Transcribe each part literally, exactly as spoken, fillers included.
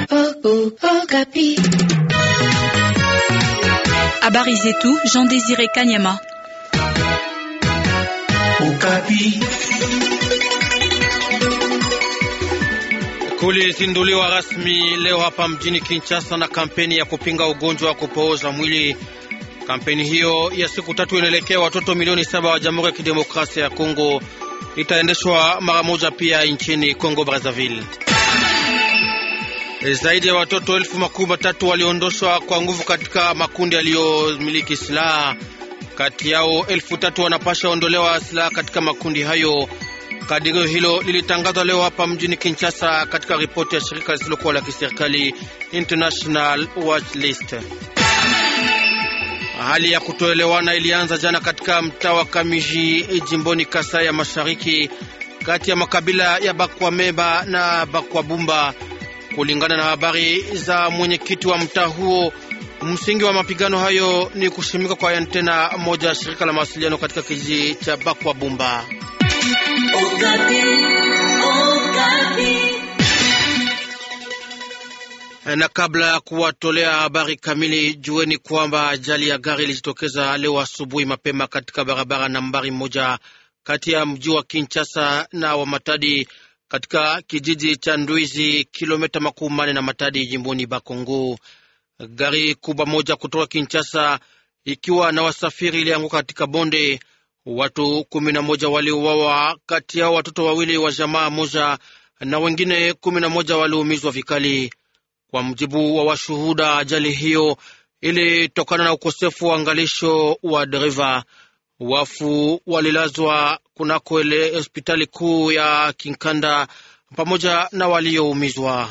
Habari zetu Jean Désiré Kanyama. Okapi. Kulizinduliwa rasmi leo hapa mjini Kinshasa na kampeni ya kupinga ugonjwa wa kupooza mwili. Kampeni hiyo ya siku tatu inaelekea watoto milioni saba wa Jamhuri ya Kidemokrasia ya Kongo. Itaendeshwa mara moja pia nchini Kongo Brazzaville. Zaidi ya watoto elfu makumi matatu waliondoshwa kwa nguvu katika makundi yaliyomiliki silaha. Kati yao elfu tatu wanapasha ondolewa silaha katika makundi hayo. Kadirio hilo lilitangazwa leo hapa mjini Kinshasa katika ripoti ya shirika lisilokuwa la kiserikali International Watch List. Hali ya kutoelewana ilianza jana katika mtaa wa Kamiji jimboni Kasai ya Mashariki kati ya makabila ya Bakwameba na Bakwabumba. Kulingana na habari za mwenyekiti wa mtaa huo, msingi wa mapigano hayo ni kushimika kwa antena moja shirika la mawasiliano katika kijiji cha Bakwabumba. Okapi. Okapi. Na kabla ya kuwatolea habari kamili, jueni kwamba ajali ya gari ilijitokeza leo asubuhi mapema katika barabara nambari moja kati ya mji wa Kinshasa na wa Matadi katika kijiji cha Ndwizi, kilomita makumi manne na Matadi jimboni Bakongo. Gari kubwa moja kutoka Kinshasa ikiwa na wasafiri ilianguka katika bonde. Watu kumi na moja waliuawa, kati yao watoto wawili wa jamaa moja na wengine kumi na moja waliumizwa vikali. Kwa mjibu wa washuhuda, ajali hiyo ilitokana na ukosefu wa angalisho wa dereva. Wafu walilazwa kunako ile hospitali kuu ya Kinkanda pamoja na walioumizwa.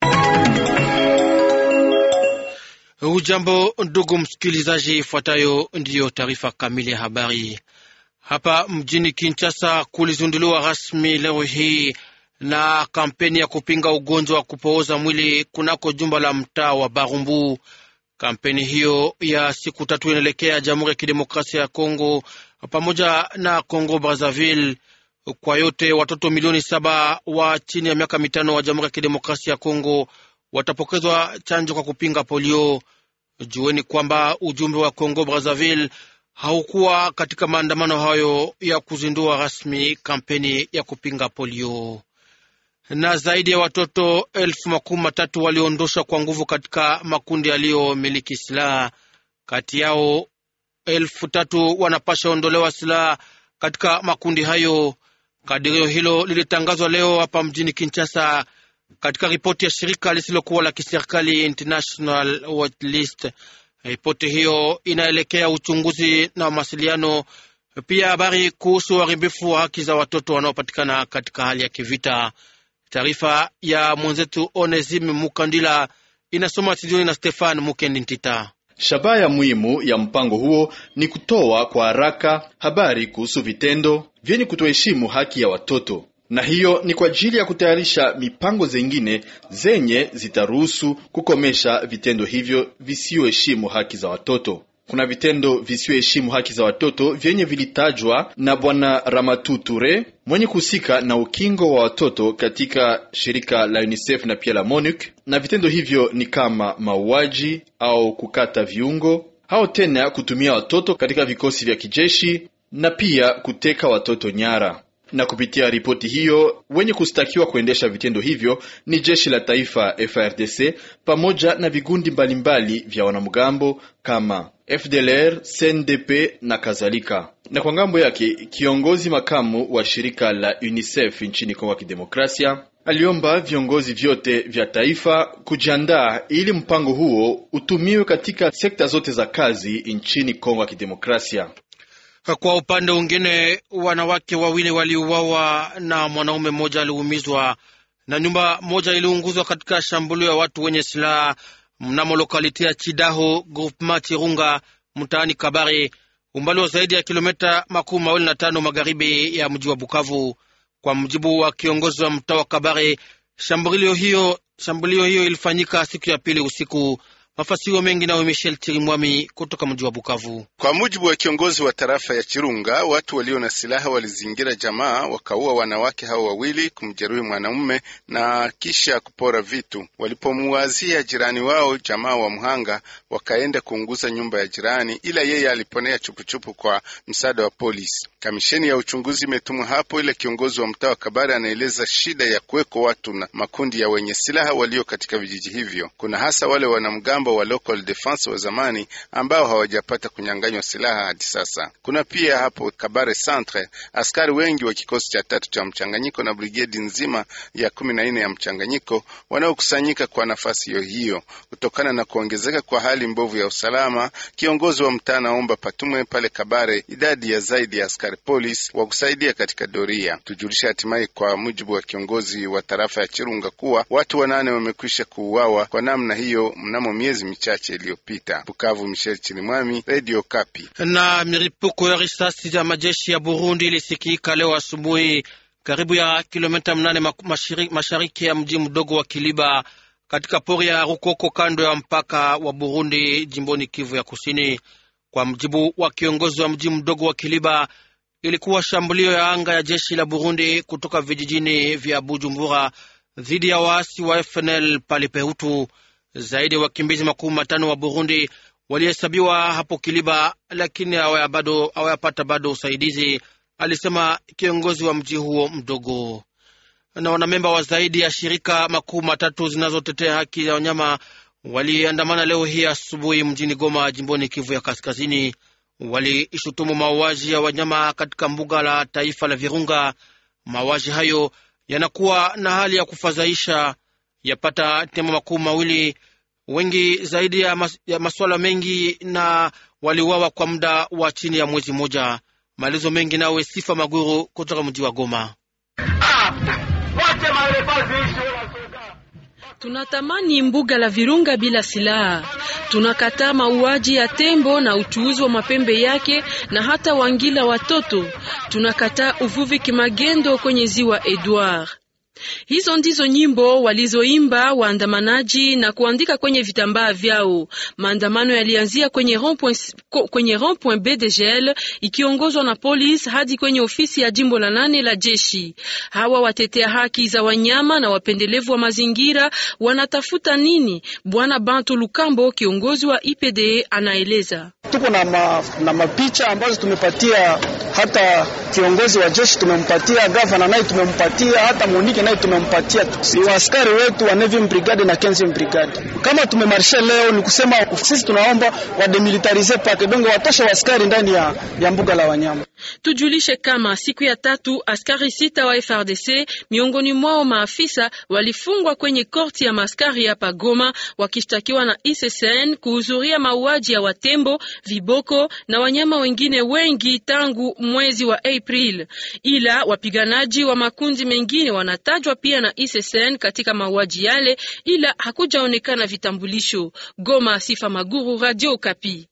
Ujambo ndugu msikilizaji, ifuatayo ndiyo taarifa kamili ya habari. Hapa mjini Kinshasa kulizinduliwa rasmi leo hii na kampeni ya kupinga ugonjwa wa kupooza mwili kunako jumba la mtaa wa Barumbu. Kampeni hiyo ya siku tatu inaelekea Jamhuri ya Kidemokrasia ya Kongo pamoja na Kongo Brazzaville. Kwa yote watoto milioni saba wa chini ya miaka mitano wa Jamhuri ya Kidemokrasia ya Kongo watapokezwa chanjo kwa kupinga polio. Jueni kwamba ujumbe wa Kongo Brazzaville haukuwa katika maandamano hayo ya kuzindua rasmi kampeni ya kupinga polio. Na zaidi ya watoto elfu makumi matatu waliondoshwa kwa nguvu katika makundi yaliyomiliki silaha. Kati yao elfu tatu wanapasha ondolewa silaha katika makundi hayo. Kadirio hilo lilitangazwa leo hapa mjini Kinshasa katika ripoti ya shirika lisilokuwa la kiserikali International Watch List. Ripoti hiyo inaelekea uchunguzi na mawasiliano, pia habari kuhusu uharibifu wa haki za watoto wanaopatikana katika hali ya kivita. Taarifa ya mwenzetu Onesime Mukandila inasoma studioni na Stefan Mukendi Ntita. Shabaha ya muhimu ya mpango huo ni kutoa kwa haraka habari kuhusu vitendo vyenye kutoheshimu haki ya watoto, na hiyo ni kwa ajili ya kutayarisha mipango zingine zenye zitaruhusu kukomesha vitendo hivyo visioheshimu haki za watoto. Kuna vitendo visioheshimu haki za watoto vyenye vilitajwa na Bwana Ramatu Ture, mwenye kusika na ukingo wa watoto katika shirika la UNICEF na pia la MONUC, na vitendo hivyo ni kama mauaji au kukata viungo, au tena kutumia watoto katika vikosi vya kijeshi na pia kuteka watoto nyara. Na kupitia ripoti hiyo, wenye kustakiwa kuendesha vitendo hivyo ni jeshi la taifa F A R D C pamoja na vigundi mbalimbali vya wanamgambo kama F D L R, C N D P na kadhalika. Na kwa ngambo yake, kiongozi makamu wa shirika la UNICEF nchini Kongo ya Kidemokrasia aliomba viongozi vyote vya taifa kujiandaa ili mpango huo utumiwe katika sekta zote za kazi nchini Kongo ya Kidemokrasia. Kwa upande mwingine, wanawake wawili waliuawa na mwanaume mmoja aliumizwa na nyumba moja iliunguzwa katika shambulio ya watu wenye silaha mnamo lokaliti ya Chidaho Groupement Chirunga mtaani Kabare, umbali wa zaidi ya kilomita makumi mawili na tano magharibi ya mji wa Bukavu. Kwa mjibu wa kiongozi wa mtaa wa Kabare, shambulio hiyo shambulio hiyo ilifanyika siku ya pili usiku. Mafasiro mengi nawe Michel Chirimwami kutoka mji wa Bukavu. Kwa mujibu wa kiongozi wa tarafa ya Chirunga, watu walio na silaha walizingira jamaa, wakaua wanawake hao wawili, kumjeruhi mwanamume na kisha kupora vitu. Walipomuwazia jirani wao jamaa wa mhanga, wakaenda kuunguza nyumba ya jirani, ila yeye aliponea chupuchupu kwa msaada wa polisi. Kamisheni ya uchunguzi imetumwa hapo, ila kiongozi wa mtaa wa Kabare anaeleza shida ya kuweko watu na makundi ya wenye silaha walio katika vijiji hivyo. Kuna hasa wale wanamgambo wa local defense wa zamani ambao hawajapata kunyang'anywa silaha hadi sasa. Kuna pia hapo Kabare Centre askari wengi wa kikosi cha tatu cha mchanganyiko na brigade nzima ya kumi na nne ya mchanganyiko wanaokusanyika kwa nafasi hiyo hiyo. Kutokana na kuongezeka kwa hali mbovu ya usalama, kiongozi wa mtaa naomba patumwe pale Kabare idadi ya zaidi ya askari polisi wa kusaidia katika doria. Tujulisha hatimaye kwa mujibu wa kiongozi wa tarafa ya Chirunga kuwa watu wanane wamekwisha kuuawa kwa namna hiyo mnamo miezi michache iliyopita. Bukavu, Michel Chirimwami, Radio Kapi. Na milipuko ya risasi za majeshi ya Burundi ilisikika leo asubuhi karibu ya kilomita mnane mashariki ya mji mdogo wa Kiliba katika pori ya Rukoko kando ya mpaka wa Burundi jimboni Kivu ya Kusini. Kwa mjibu wa kiongozi wa mji mdogo wa Kiliba, ilikuwa shambulio ya anga ya jeshi la Burundi kutoka vijijini vya Bujumbura dhidi ya waasi wa F N L pale Pehutu. Zaidi ya wakimbizi makumi matano wa Burundi walihesabiwa hapo Kiliba, lakini hawayapata bado, bado usaidizi, alisema kiongozi wa mji huo mdogo. Na wanamemba wa zaidi ya shirika makumi matatu zinazotetea haki za wanyama waliandamana leo hii asubuhi mjini Goma jimboni Kivu ya Kaskazini. Walishutumu mauaji ya wanyama katika mbuga la taifa la Virunga. Mauaji hayo yanakuwa na hali ya kufadhaisha, yapata tembo makumi mawili, wengi zaidi ya, mas, ya masuala mengi, na waliuawa kwa muda wa chini ya mwezi mmoja. Maelezo mengi nawe Sifa Maguru kutoka mji wa Goma. Tunatamani mbuga la Virunga bila silaha. Tunakataa mauaji ya tembo na uchuuzi wa mapembe yake na hata wangila watoto. Tunakataa uvuvi kimagendo kwenye ziwa Edward. Hizo ndizo nyimbo walizoimba waandamanaji na kuandika kwenye vitambaa vyao. Maandamano yalianzia kwenye rond-point kwenye rond-point B D G L ikiongozwa na polisi hadi kwenye ofisi ya jimbo la nane la jeshi. Hawa watetea haki za wanyama na wapendelevu wa mazingira wanatafuta nini? Bwana Bantu Lukambo, kiongozi wa I P D E, anaeleza. Tuko na ma, na mapicha ambazo tumepatia hata kiongozi wa jeshi, tumempatia gavana naye tumempatia, hata Monike naye tumempatia. Si askari wetu wa Navy Brigade na Kenzi Brigade. Kama tumemarsha leo ni kusema sisi tunaomba wa demilitarize pake dongo watosha askari ndani ya, ya mbuga la wanyama. Tujulishe kama siku ya tatu askari sita wa F R D C miongoni mwao maafisa walifungwa kwenye korti ya maskari hapa Goma wakishtakiwa na I C C N kuhudhuria mauaji ya watembo, viboko na wanyama wengine wengi tangu mwezi wa April. Ila wapiganaji wa makundi mengine wanatajwa pia na I C C N katika mauaji yale, ila hakujaonekana vitambulisho. Goma, Sifa Maguru, Radio Kapi.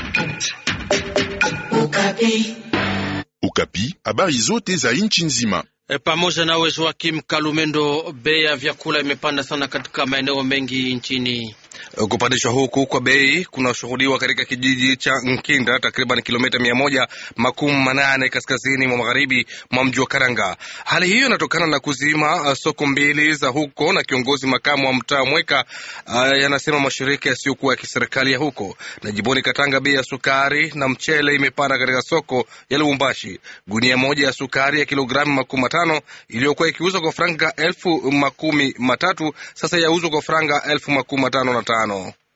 Ukapi. Ukapi, habari zote za nchi nzima. E, pamoja na Joakim Kalumendo, bei ya vyakula imepanda sana katika maeneo mengi nchini. Kupandishwa huku kwa bei kunashuhudiwa katika kijiji cha Nkinda, takriban kilomita mia moja makumi manane kaskazini mwa magharibi mwa mji wa Karanga. Hali hiyo inatokana na kuzima uh, soko mbili za huko, na kiongozi makamu wa mtaa Mweka uh, yanasema mashirika yasiyokuwa ya kiserikali ya huko. Na jimboni Katanga, bei ya sukari na mchele imepanda katika soko ya Lubumbashi. Gunia moja ya sukari ya kilogramu makumi matano iliyokuwa ikiuzwa kwa franga elfu makumi matatu sasa yauzwa kwa franga elfu makumi matano na tano.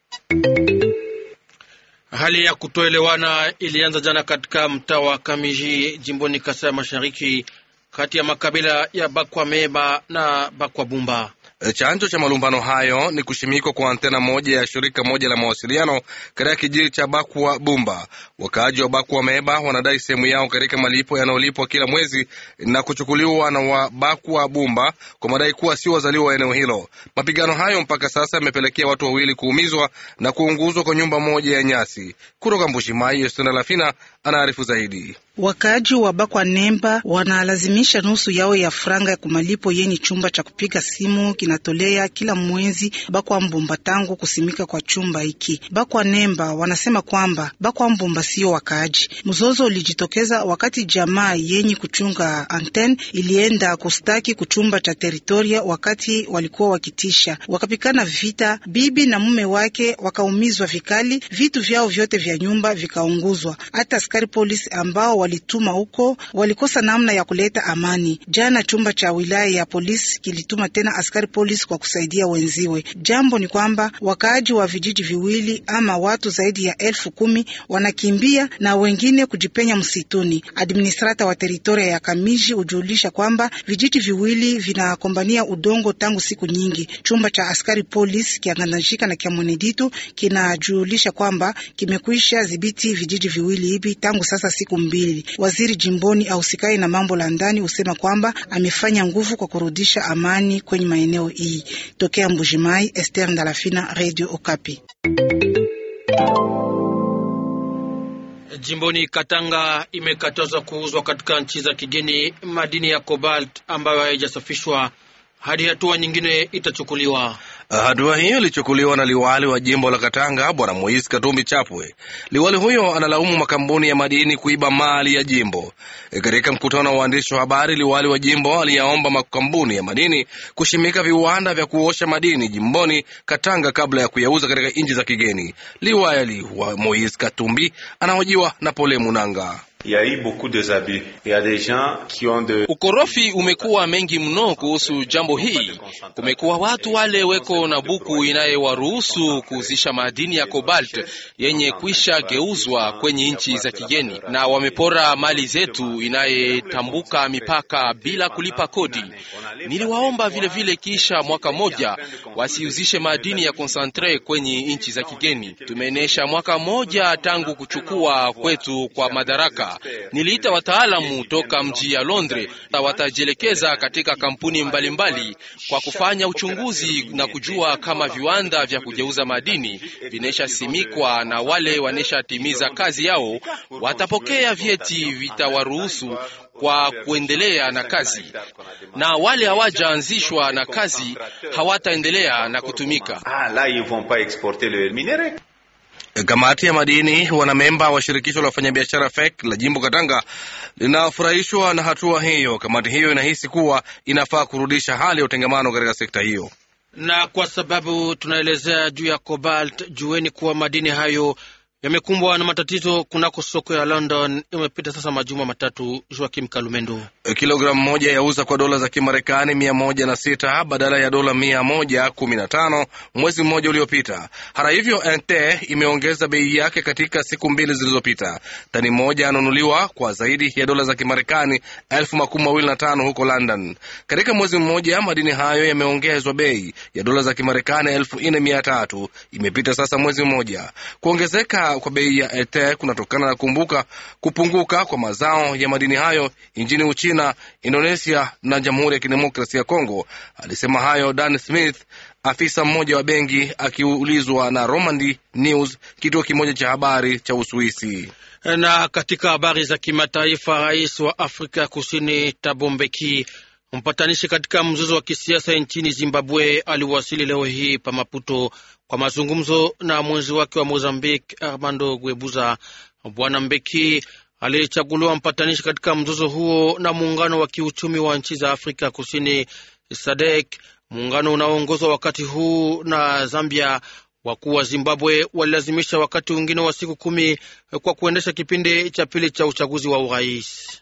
Hali ya kutoelewana ilianza jana katika mtaa wa Kamiji jimboni Kasai Mashariki kati ya makabila ya Bakwa Meba na Bakwa Bumba. Chanzo cha malumbano hayo ni kushimikwa kwa antena moja ya shirika moja la mawasiliano katika kijiji cha Bakwa Bumba. Wakaaji wa Bakwa Meba wanadai sehemu yao katika malipo yanayolipwa kila mwezi na kuchukuliwa na wa Bakwa Bumba kwa madai kuwa si wazaliwa wa eneo hilo. Mapigano hayo mpaka sasa yamepelekea watu wawili kuumizwa na kuunguzwa kwa nyumba moja ya nyasi. Kutoka Mbushimai, Estona Lafina anaarifu zaidi. Wakaaji wa Bakwa Nemba wanalazimisha nusu yao ya franga ya kumalipo yeni chumba cha kupiga simu kinatolea kila mwezi Bakwa Mbumba tangu kusimika kwa chumba hiki. Bakwa Nemba wanasema kwamba Bakwa Mbumba sio wakaaji. Mzozo ulijitokeza wakati jamaa yenye kuchunga anten ilienda kustaki kuchumba cha teritoria, wakati walikuwa wakitisha wakapikana vita. Bibi na mume wake wakaumizwa vikali, vitu vyao vyote vya nyumba vikaunguzwa. Hata askari polisi ambao walituma huko walikosa namna ya kuleta amani. Jana chumba cha wilaya ya polisi kilituma tena askari polisi kwa kusaidia wenziwe. Jambo ni kwamba wakaaji wa vijiji viwili ama watu zaidi ya elfu kumi wanakimbia na wengine kujipenya msituni. Administrata wa teritoria ya Kamiji ujulisha kwamba vijiji viwili vinakombania udongo tangu siku nyingi. Chumba cha askari polisi kianganashika na kiamoneditu kinajulisha kwamba kimekwisha dhibiti vijiji viwili hivi tangu sasa siku mbili. Waziri jimboni ausikai na mambo la ndani usema kwamba amefanya nguvu kwa kurudisha amani kwenye maeneo hii. Tokea Mbujimai, Esther Ndalafina, Radio Okapi. Jimboni Katanga imekatazwa kuuzwa katika nchi za kigeni madini ya cobalt ambayo haijasafishwa hadi hatua nyingine itachukuliwa. Hatua hiyo ilichukuliwa na liwali wa jimbo la Katanga, Bwana Moise Katumbi Chapwe. Liwali huyo analaumu makampuni ya madini kuiba mali ya jimbo. E, katika mkutano wa waandishi wa habari, liwali wa jimbo aliyaomba makampuni ya madini kushimika viwanda vya kuosha madini jimboni Katanga kabla ya kuyauza katika nchi za kigeni. Liwali wa Moise Katumbi anahojiwa na Pole Munanga. Ukorofi umekuwa mengi mno kuhusu jambo hii. Kumekuwa watu wale weko na buku inayewaruhusu kuuzisha madini ya cobalt yenye kuisha geuzwa kwenye nchi za kigeni, na wamepora mali zetu inayetambuka mipaka bila kulipa kodi. Niliwaomba vile vile kisha mwaka moja wasiuzishe madini ya concentrate kwenye nchi za kigeni. Tumeenesha mwaka moja tangu kuchukua kwetu kwa madaraka. Niliita wataalamu toka mji ya Londres na watajelekeza katika kampuni mbalimbali mbali kwa kufanya uchunguzi na kujua kama viwanda vya kugeuza madini vinesha simikwa, na wale wanesha timiza kazi yao watapokea vyeti vitawaruhusu kwa kuendelea na kazi, na wale hawajaanzishwa na kazi hawataendelea na kutumika. Kamati ya madini wanamemba wa shirikisho la wafanyabiashara F E C la jimbo Katanga linafurahishwa na hatua hiyo. Kamati hiyo inahisi kuwa inafaa kurudisha hali ya utengamano katika sekta hiyo. Na kwa sababu tunaelezea juu ya cobalt, jueni kuwa madini hayo yamekumbwa na matatizo kunako soko ya London. Imepita sasa majuma matatu. Joakim Kalumendo. Kilogramu moja yauza kwa dola za Kimarekani mia moja na sita badala ya dola mia moja kumi na tano mwezi mmoja uliopita. Hata hivyo, N T imeongeza bei yake katika siku mbili zilizopita. Tani moja anunuliwa kwa zaidi ya dola za Kimarekani elfu makumi mawili na tano huko London. Katika mwezi mmoja madini hayo yameongezwa bei ya dola za Kimarekani elfu nne mia tatu. Imepita sasa mwezi mmoja. Kuongezeka kwa bei ya N T kunatokana na kumbuka kupunguka kwa mazao ya madini hayo nchini Uchina, Indonesia na Jamhuri ya Kidemokrasia ya Kongo. Alisema hayo Dan Smith, afisa mmoja wa benki, akiulizwa na Romandi News, kituo kimoja cha habari cha Uswisi. Na katika habari za kimataifa, rais wa Afrika Kusini Thabo Mbeki, mpatanishi katika mzozo wa kisiasa nchini Zimbabwe, aliwasili leo hii pa Maputo kwa mazungumzo na mwenzi wake wa Mozambique Armando Guebuza. Bwana Mbeki alichaguliwa mpatanishi katika mzozo huo na muungano wa kiuchumi wa nchi za Afrika Kusini S A D C, muungano unaoongozwa wakati huu na Zambia. Wakuu wa Zimbabwe walilazimisha wakati mwingine wa siku kumi kwa kuendesha kipindi cha pili cha uchaguzi wa urais.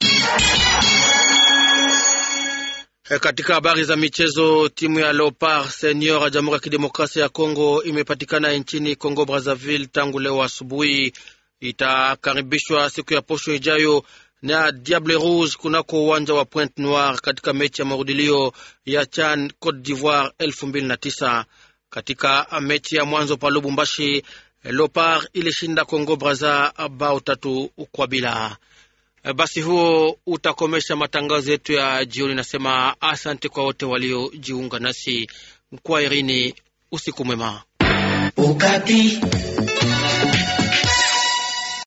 Katika habari za michezo, timu ya Leopard Senior ya Jamhuri ya Kidemokrasia ya Kongo imepatikana nchini Kongo Brazzaville tangu leo asubuhi. Itakaribishwa siku ya posho ijayo na Diable Rouge kunako uwanja wa Pointe Noire katika mechi ya marudilio ya CHAN Cote d'Ivoire elfu mbili na tisa. Katika mechi ya mwanzo pa Lubumbashi, Leopard ilishinda Kongo Brazza bao tatu kwa bila. Basi huo utakomesha matangazo yetu ya jioni. Nasema asante kwa wote waliojiunga nasi. Kwa Irini, usiku mwema. Okapi.